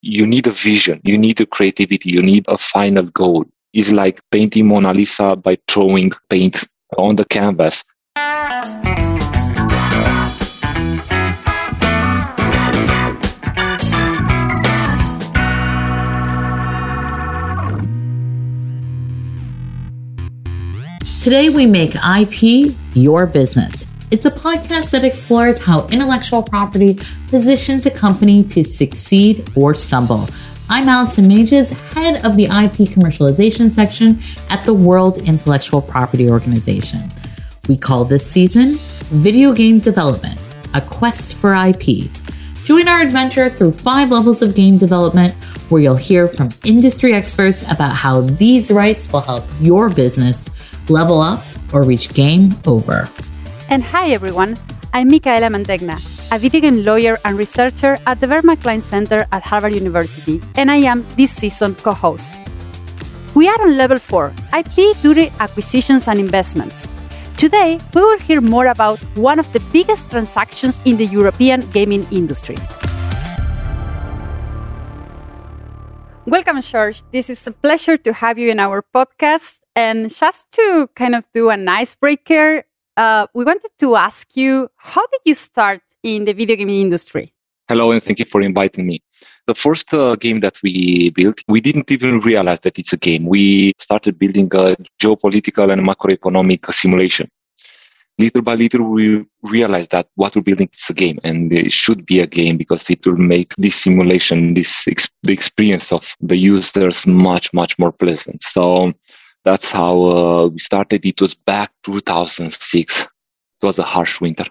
you need a vision, you need a creativity, you need a final goal. It's like painting Mona Lisa by throwing paint on the canvas. Today we make IP your business. It's a podcast that explores how intellectual property positions a company to succeed or stumble. I'm Allison Mages, head of the IP commercialization section at the World Intellectual Property Organization. We call this season Video Game Development, a quest for IP. Join our adventure through 5 levels of game development, where you'll hear from industry experts about how these rights will help your business level up or reach game over. And hi everyone, I'm Micaela Mantegna, a video game lawyer and researcher at the Verma Klein Center at Harvard University, and I am this season co-host. We are on level 4, IP during acquisitions and investments. Today, we will hear more about one of the biggest transactions in the European gaming industry. Welcome, George. This is a pleasure to have you in our podcast. And just to kind of do an icebreaker, we wanted to ask you, how did you start in the video game industry? Hello, and thank you for inviting me. The first game that we built, we didn't even realize that it's a game. We started building a geopolitical and macroeconomic simulation. Little by little, we realized that what we're building is a game, and it should be a game because it will make this simulation, the experience of the users much, much more pleasant. So that's how we started. It was back 2006. It was a harsh winter.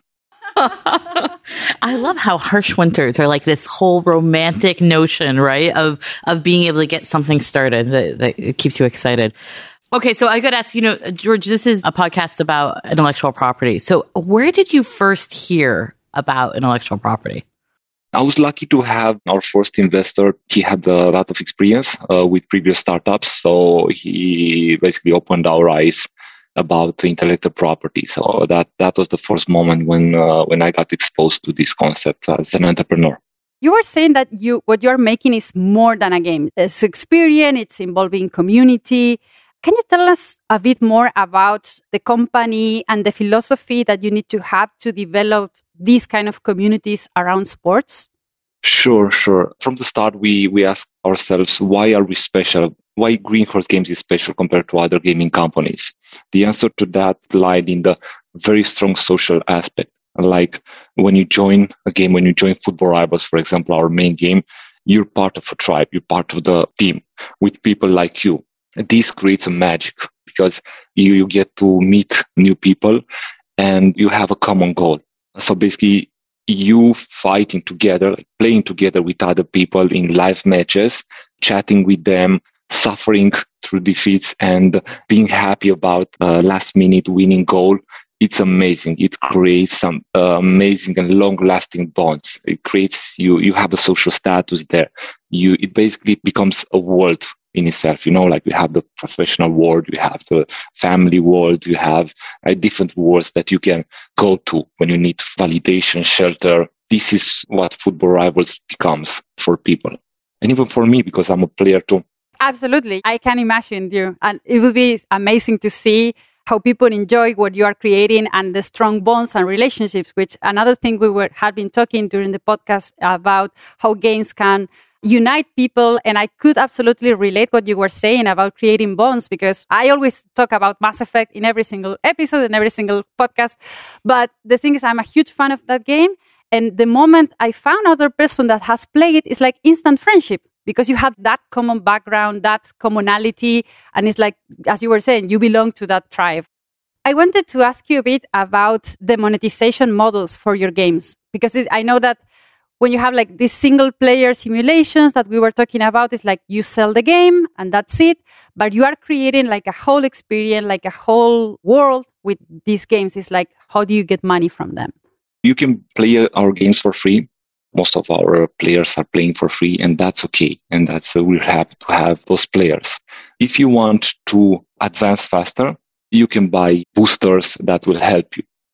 I love how harsh winters are like this whole romantic notion, right? Of being able to get something started that it keeps you excited. Okay, so I could ask, George, this is a podcast about intellectual property. So where did you first hear about intellectual property? I was lucky to have our first investor. He had a lot of experience with previous startups. So he basically opened our eyes about intellectual property. So that was the first moment when I got exposed to this concept as an entrepreneur. You were saying that what you're making is more than a game. It's experience, it's involving community. Can you tell us a bit more about the company and the philosophy that you need to have to develop these kind of communities around sports? Sure. From the start, we asked ourselves, why are we special? Why Greenhorse Games is special compared to other gaming companies? The answer to that lied in the very strong social aspect. Like when you join a game, when you join Football Rivals, for example, our main game, you're part of a tribe, you're part of the team with people like you. This creates a magic because you get to meet new people and you have a common goal. So basically, you fighting together, playing together with other people in live matches, chatting with them, suffering through defeats, and being happy about last minute winning goal. It's amazing. It creates some amazing and long-lasting bonds. It creates you have a social status there. It basically becomes a world in itself. Like we have the professional world, you have the family world, you have different worlds that you can go to when you need validation, shelter. This is what Football Rivals becomes for people. And even for me, because I'm a player too. Absolutely. I can imagine you. And it will be amazing to see how people enjoy what you are creating and the strong bonds and relationships, which another thing had been talking during the podcast about how games can unite people. And I could absolutely relate what you were saying about creating bonds, because I always talk about Mass Effect in every single episode and every single podcast. But the thing is, I'm a huge fan of that game. And the moment I found other person that has played it, it's like instant friendship, because you have that common background, that commonality. And it's like, as you were saying, you belong to that tribe. I wanted to ask you a bit about the monetization models for your games, because I know that when you have like these single player simulations that we were talking about, it's like you sell the game and that's it. But you are creating like a whole experience, like a whole world with these games. It's like, how do you get money from them? You can play our games for free. Most of our players are playing for free, and that's okay. And we're happy to have those players. If you want to advance faster, you can buy boosters that will help you.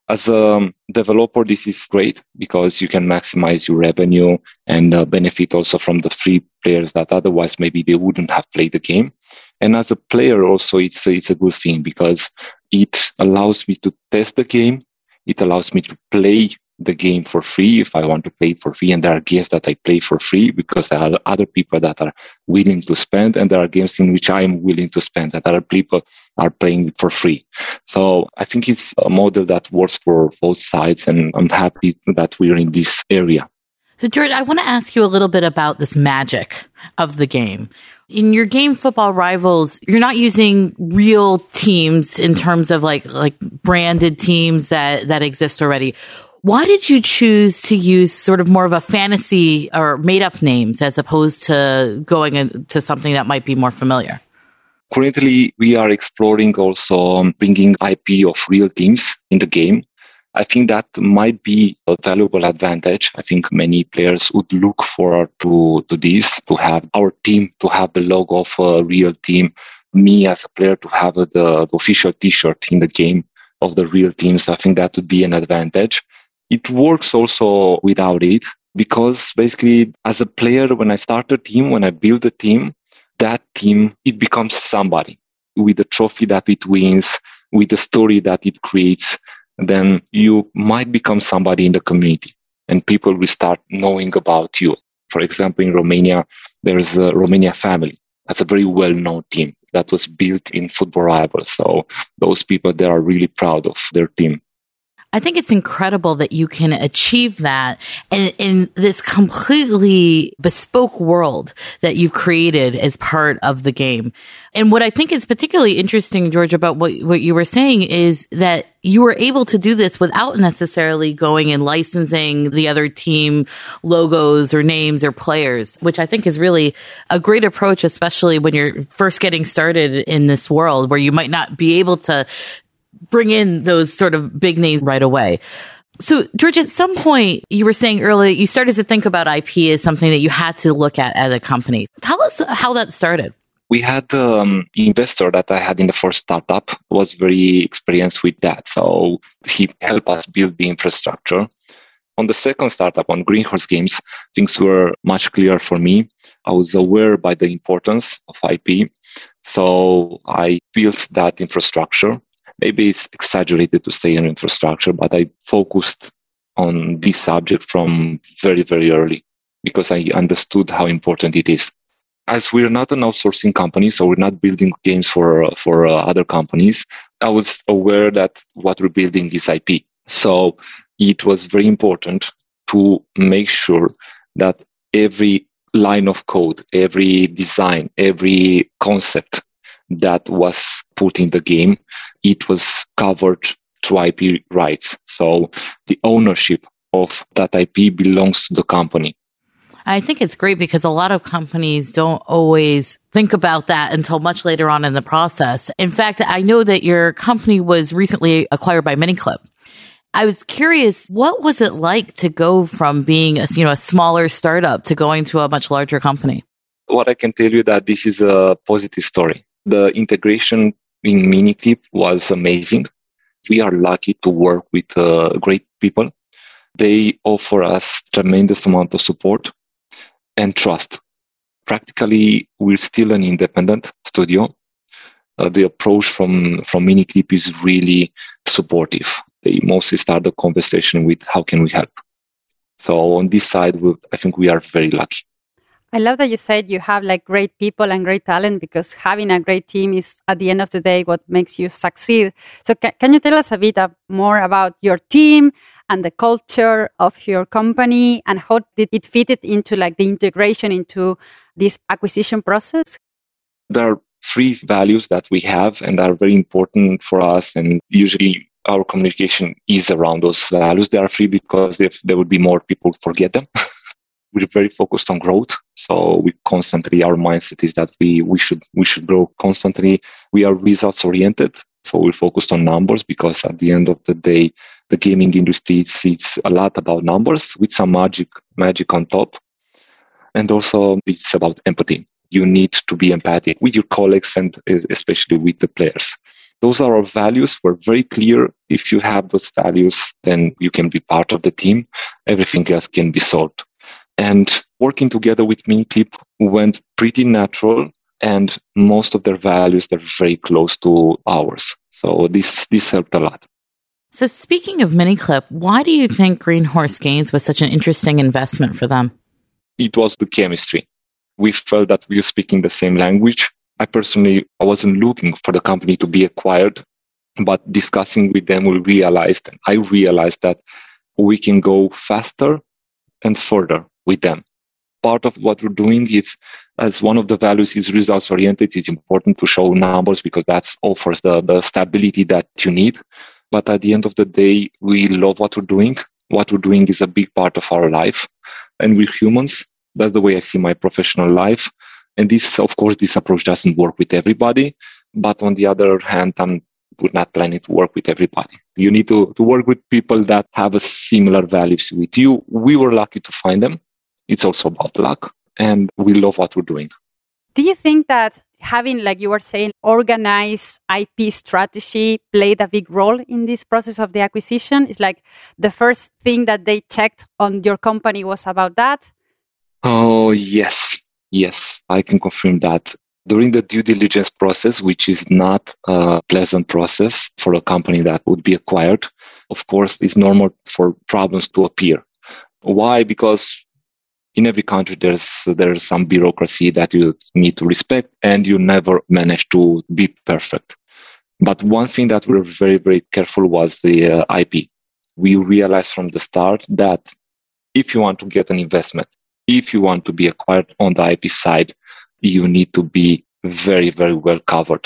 As a developer, this is great because you can maximize your revenue and benefit also from the free players that otherwise maybe they wouldn't have played the game. And as a player also, it's a good thing because it allows me to test the game. It allows me to play the game for free if I want to play it for free. And there are games that I play for free because there are other people that are willing to spend, and there are games in which I'm willing to spend that other people are playing for free. So I think it's a model that works for both sides, and I'm happy that we're in this area. So George, I want to ask you a little bit about this magic of the game. In your game Football Rivals, you're not using real teams in terms of like branded teams that exist already. Why did you choose to use sort of more of a fantasy or made up names as opposed to going into something that might be more familiar? Currently, we are exploring also bringing IP of real teams in the game. I think that might be a valuable advantage. I think many players would look forward to this, to have our team, to have the logo of a real team, me as a player to have the official t-shirt in the game of the real team. So I think that would be an advantage. It works also without it because basically as a player, when I start a team, when I build a team, that team, it becomes somebody with the trophy that it wins, with the story that it creates. Then you might become somebody in the community and people will start knowing about you. For example, in Romania, there's a Romania family. That's a very well-known team that was built in Football Rivals. So those people, they are really proud of their team. I think it's incredible that you can achieve that in this completely bespoke world that you've created as part of the game. And what I think is particularly interesting, George, about what you were saying is that you were able to do this without necessarily going and licensing the other team logos or names or players, which I think is really a great approach, especially when you're first getting started in this world where you might not be able to bring in those sort of big names right away. So, George, at some point, you were saying earlier, you started to think about IP as something that you had to look at as a company. Tell us how that started. We had the investor that I had in the first startup was very experienced with that. So he helped us build the infrastructure. On the second startup, on Greenhorse Games, things were much clearer for me. I was aware by the importance of IP. So I built that infrastructure. Maybe it's exaggerated to say an infrastructure, but I focused on this subject from very, very early because I understood how important it is. As we're not an outsourcing company, so we're not building games for other companies, I was aware that what we're building is IP. So it was very important to make sure that every line of code, every design, every concept that was put in the game, it was covered through IP rights. So the ownership of that IP belongs to the company. I think it's great because a lot of companies don't always think about that until much later on in the process. In fact, I know that your company was recently acquired by Miniclip. I was curious, what was it like to go from being a smaller startup to going to a much larger company? What I can tell you that this is a positive story. The integration in Miniclip was amazing. We are lucky to work with great people. They offer us tremendous amount of support and trust. Practically, we're still an independent studio. The approach from Miniclip is really supportive. They mostly start the conversation with how can we help. So on this side, I think we are very lucky. I love that you said you have like great people and great talent because having a great team is at the end of the day what makes you succeed. So can you tell us a bit more about your team and the culture of your company and how did it fit it into like the integration into this acquisition process? There are 3 values that we have and are very important for us, and usually our communication is around those values. They are 3 because if there would be more, people would forget them. We're very focused on growth. So we constantly, our mindset is that we should grow constantly. We are results oriented. So we're focused on numbers because at the end of the day, the gaming industry, it's a lot about numbers with some magic on top. And also it's about empathy. You need to be empathic with your colleagues and especially with the players. Those are our values. We're very clear. If you have those values, then you can be part of the team. Everything else can be solved. And working together with Miniclip went pretty natural, and most of their values, they're very close to ours. So this helped a lot. So speaking of Miniclip, why do you think Green Horse Games was such an interesting investment for them? It was the chemistry. We felt that we were speaking the same language. I wasn't looking for the company to be acquired, but discussing with them, I realized that we can go faster and further with them. Part of what we're doing is, as one of the values is results oriented, it's important to show numbers because that offers the stability that you need. But at the end of the day, we love what we're doing. What we're doing is a big part of our life. And we're humans. That's the way I see my professional life. And this approach doesn't work with everybody. But on the other hand, we're not planning to work with everybody. You need to work with people that have a similar values with you. We were lucky to find them. It's also about luck. And we love what we're doing. Do you think that having, like you were saying, organized IP strategy played a big role in this process of the acquisition? It's like the first thing that they checked on your company was about that? Oh, yes. Yes, I can confirm that. During the due diligence process, which is not a pleasant process for a company that would be acquired, of course, it's normal for problems to appear. Why? Because in every country, there's some bureaucracy that you need to respect, and you never manage to be perfect. But one thing that we're very, very careful was the IP. We realized from the start that if you want to get an investment, if you want to be acquired on the IP side, you need to be very, very well covered.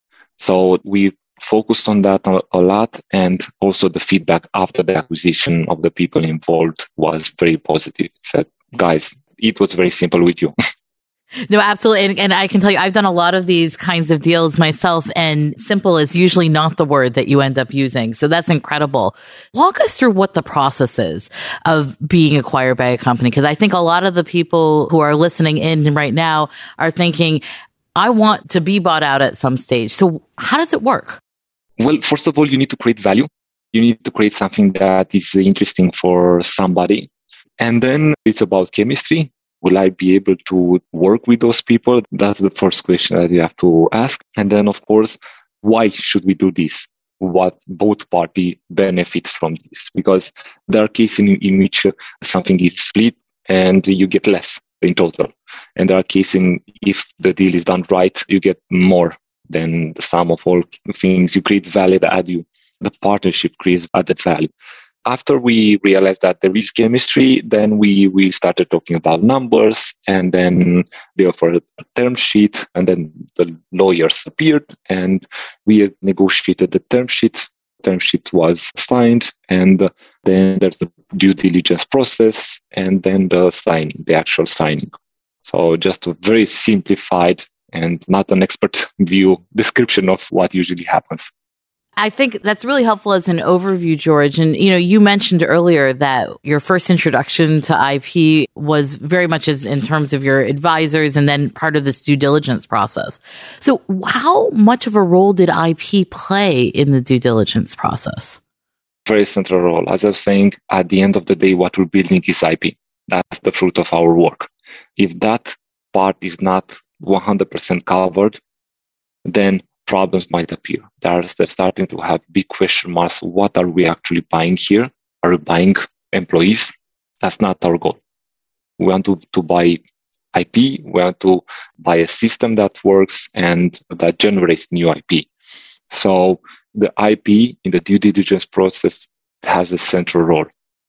So we focused on that a lot, and also the feedback after the acquisition of the people involved was very positive. Said, guys, it was very simple with you. No, absolutely. And I can tell you, I've done a lot of these kinds of deals myself, and simple is usually not the word that you end up using. So that's incredible. Walk us through what the process is of being acquired by a company. Because I think a lot of the people who are listening in right now are thinking, I want to be bought out at some stage. So how does it work? Well, first of all, you need to create value. You need to create something that is interesting for somebody. And then it's about chemistry. Will I be able to work with those people? That's the first question that you have to ask. And then, of course, why should we do this? What both parties benefit from this? Because there are cases in which something is split and you get less in total. And there are cases if the deal is done right, you get more than the sum of all things. You create value that add you. The partnership creates added value. After we realized that there is chemistry, then we started talking about numbers, and then they offered a term sheet, and then the lawyers appeared, and we negotiated the term sheet. The term sheet was signed, and then there's the due diligence process, and then the actual signing. So just a very simplified and not an expert view description of what usually happens. I think that's really helpful as an overview, George. And, you mentioned earlier that your first introduction to IP was very much as in terms of your advisors and then part of this due diligence process. So how much of a role did IP play in the due diligence process? Very central role. As I was saying, at the end of the day, what we're building is IP. That's the fruit of our work. If that part is not 100% covered, then problems might appear. They're starting to have big question marks. What are we actually buying here? Are we buying employees? That's not our goal. We want to buy IP. We want to buy a system that works and that generates new IP. So the IP in the due diligence process has a central role.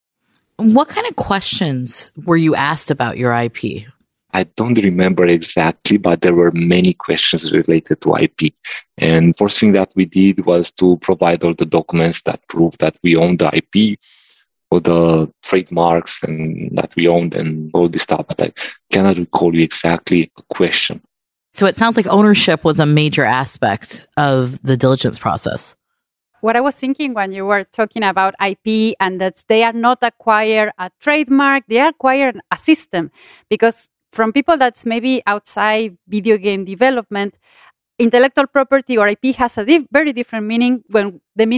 What kind of questions were you asked about your IP? I don't remember exactly, but there were many questions related to IP. And first thing that we did was to provide all the documents that prove that we own the IP or the trademarks and that we own and all this stuff. But I cannot recall you exactly a question. So it sounds like ownership was a major aspect of the diligence process. What I was thinking when you were talking about IP and that they are not acquire a trademark, they acquire a system, because from people that's maybe outside video game development, intellectual property or IP has a very different meaning when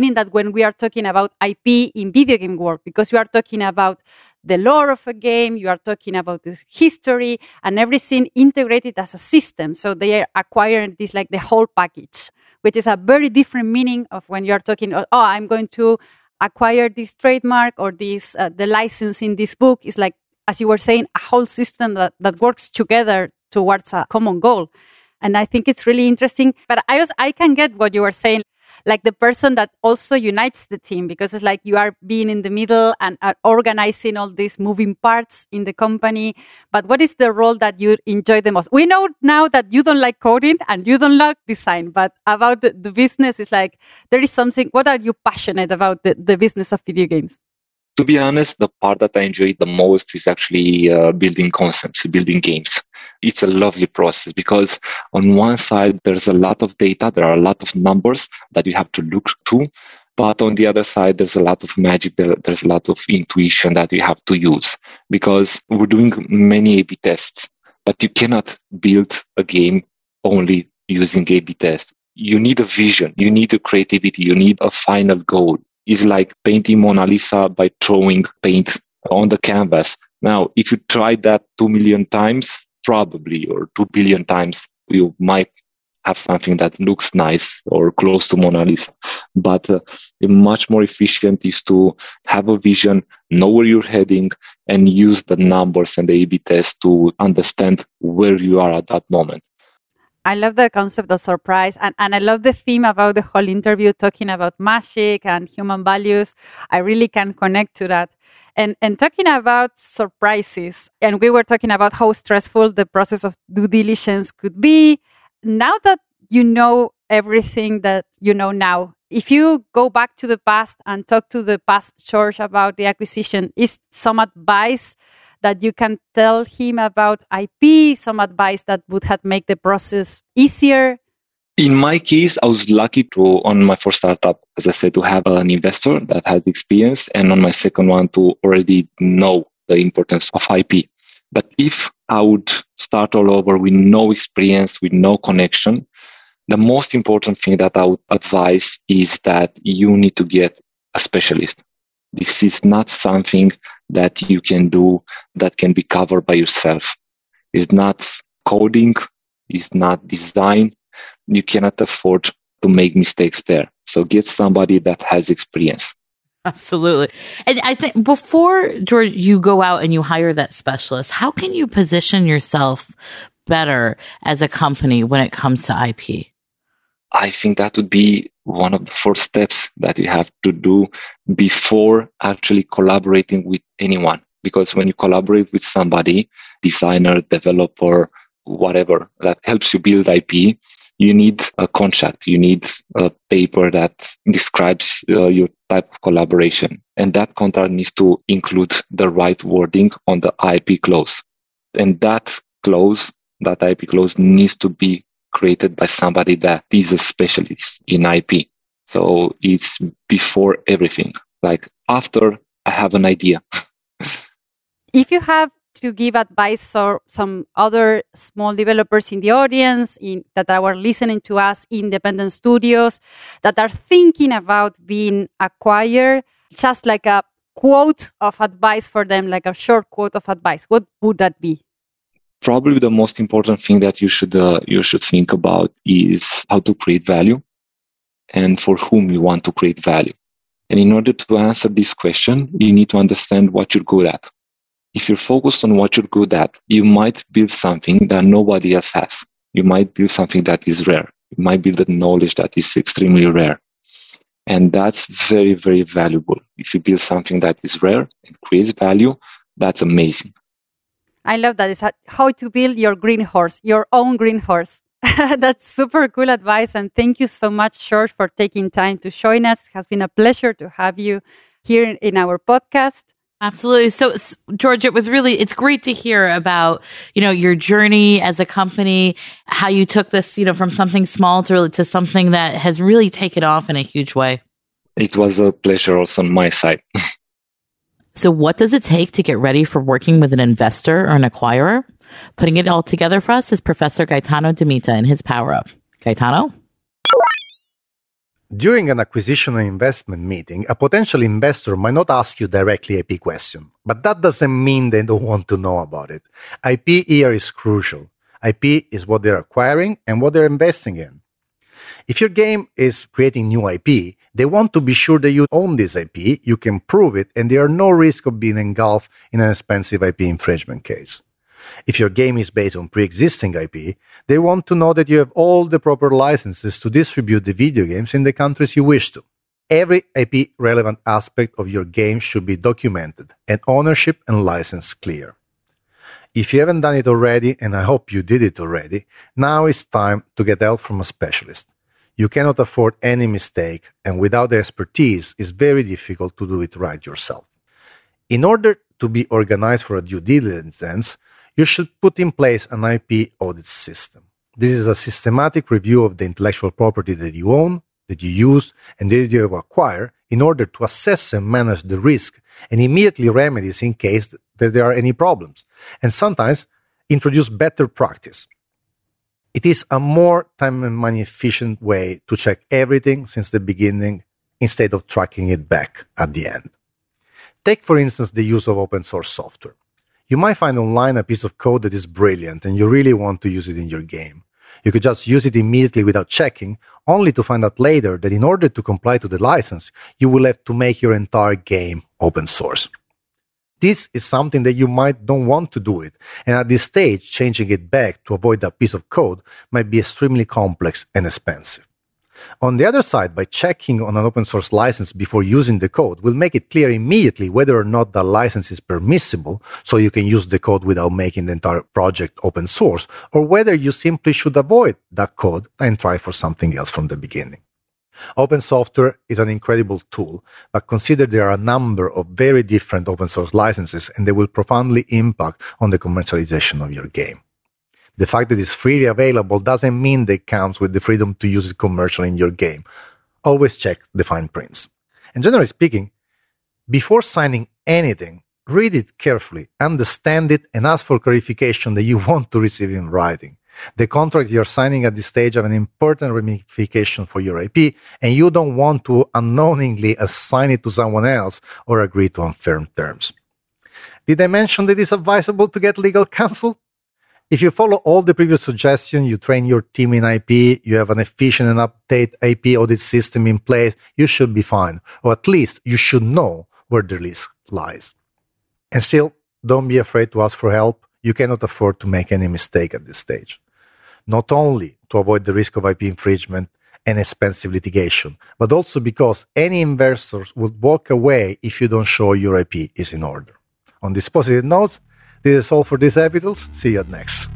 we are talking about IP in video game world, because you are talking about the lore of a game, you are talking about the history and everything integrated as a system. So they are acquiring this like the whole package, which is a very different meaning of when you are talking, I'm going to acquire this trademark or this the license in this book. Is like, as you were saying, a whole system that works together towards a common goal. And I think it's really interesting. But I can get what you were saying, like the person that also unites the team, because it's like you are being in the middle and organizing all these moving parts in the company. But what is the role that you enjoy the most? We know now that you don't like coding and you don't like design, but about the business, is like there is something. What are you passionate about the business of video games? To be honest, the part that I enjoy the most is actually building concepts, building games. It's a lovely process because on one side, there's a lot of data. There are a lot of numbers that you have to look to. But on the other side, there's a lot of magic. There's a lot of intuition that you have to use because we're doing many A/B tests, but you cannot build a game only using A/B tests. You need a vision. You need a creativity. You need a final goal. It's like painting Mona Lisa by throwing paint on the canvas. Now, if you try that 2 million times, probably, or 2 billion times, you might have something that looks nice or close to Mona Lisa. But much more efficient is to have a vision, know where you're heading, and use the numbers and the A/B test to understand where you are at that moment. I love the concept of surprise, and I love the theme about the whole interview, talking about magic and human values. I really can connect to that. And talking about surprises, and we were talking about how stressful the process of due diligence could be. Now that you know everything that you know now, if you go back to the past and talk to the past George about the acquisition, is some advice that you can tell him about IP, some advice that would have made the process easier? In my case, I was lucky to, on my first startup, as I said, to have an investor that had experience, and on my second one to already know the importance of IP. But if I would start all over with no experience, with no connection, the most important thing that I would advise is that you need to get a specialist. This is not something that you can do that can be covered by yourself. It's not coding, it's not design. You cannot afford to make mistakes there. So get somebody that has experience. Absolutely. And I think before, George, you go out and you hire that specialist, how can you position yourself better as a company when it comes to IP? I think that would be one of the first steps that you have to do before actually collaborating with anyone. Because when you collaborate with somebody, designer, developer, whatever, that helps you build IP, you need a contract. You need a paper that describes your type of collaboration. And that contract needs to include the right wording on the IP clause. And that clause, that IP clause, needs to be created by somebody that is a specialist in IP. So it's before everything. Like after I have an idea. If you have to give advice or some other small developers in the audience that are listening to us, independent studios that are thinking about being acquired, just like a quote of advice for them, like a short quote of advice, what would that be? Probably the most important thing that you should think about is how to create value and for whom you want to create value. And in order to answer this question, you need to understand what you're good at. If you're focused on what you're good at, you might build something that nobody else has. You might build something that is rare. You might build a knowledge that is extremely rare. And that's very, very valuable. If you build something that is rare and creates value, that's amazing. I love that. It's how to build your green horse, your own green horse. That's super cool advice. And thank you so much, George, for taking time to join us. It has been a pleasure to have you here in our podcast. Absolutely. So, George, it's great to hear about, your journey as a company, how you took this, from something small to something that has really taken off in a huge way. It was a pleasure also on my side. So what does it take to get ready for working with an investor or an acquirer? Putting it all together for us is Professor Gaetano Demita in his Power Up. Gaetano? During an acquisition and investment meeting, a potential investor might not ask you directly IP question, but that doesn't mean they don't want to know about it. IP here is crucial. IP is what they're acquiring and what they're investing in. If your game is creating new IP, they want to be sure that you own this IP, you can prove it, and there are no risk of being engulfed in an expensive IP infringement case. If your game is based on pre-existing IP, they want to know that you have all the proper licenses to distribute the video games in the countries you wish to. Every IP-relevant aspect of your game should be documented, and ownership and license clear. If you haven't done it already, and I hope you did it already, now it's time to get help from a specialist. You cannot afford any mistake, and without the expertise, it's very difficult to do it right yourself. In order to be organized for a due diligence, you should put in place an IP audit system. This is a systematic review of the intellectual property that you own, that you use, and that you have acquired in order to assess and manage the risk and immediately remedies in case that there are any problems, and sometimes introduce better practice. It is a more time and money efficient way to check everything since the beginning instead of tracking it back at the end. Take, for instance, the use of open source software. You might find online a piece of code that is brilliant and you really want to use it in your game. You could just use it immediately without checking, only to find out later that in order to comply to the license, you will have to make your entire game open source. This is something that you might don't want to do it, and at this stage, changing it back to avoid that piece of code might be extremely complex and expensive. On the other side, by checking on an open source license before using the code will make it clear immediately whether or not the license is permissible, so you can use the code without making the entire project open source, or whether you simply should avoid that code and try for something else from the beginning. Open software is an incredible tool, but consider there are a number of very different open source licenses and they will profoundly impact on the commercialization of your game. The fact that it's freely available doesn't mean that it comes with the freedom to use it commercially in your game. Always check the fine prints. And generally speaking, before signing anything, read it carefully, understand it, and ask for clarification that you want to receive in writing. The contract you're signing at this stage have an important ramification for your IP, and you don't want to unknowingly assign it to someone else or agree to unfair terms. Did I mention that it's advisable to get legal counsel? If you follow all the previous suggestions, you train your team in IP, you have an efficient and up-to-date IP audit system in place, you should be fine. Or at least you should know where the risk lies. And still, don't be afraid to ask for help. You cannot afford to make any mistake at this stage. Not only to avoid the risk of IP infringement and expensive litigation, but also because any investors would walk away if you don't show your IP is in order. On this positive note, this is all for this episode. See you next.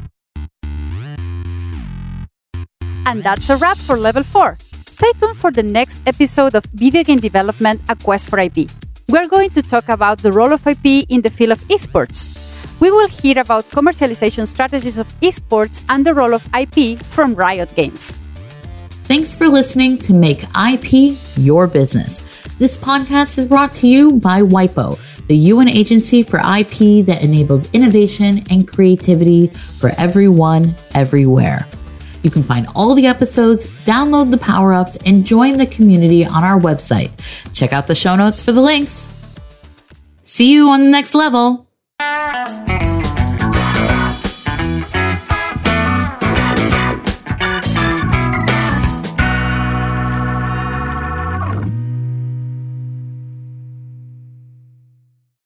And that's a wrap for Level 4. Stay tuned for the next episode of Video Game Development, A Quest for IP. We're going to talk about the role of IP in the field of esports. We will hear about commercialization strategies of esports and the role of IP from Riot Games. Thanks for listening to Make IP Your Business. This podcast is brought to you by WIPO, the UN agency for IP that enables innovation and creativity for everyone, everywhere. You can find all the episodes, download the power-ups, and join the community on our website. Check out the show notes for the links. See you on the next level.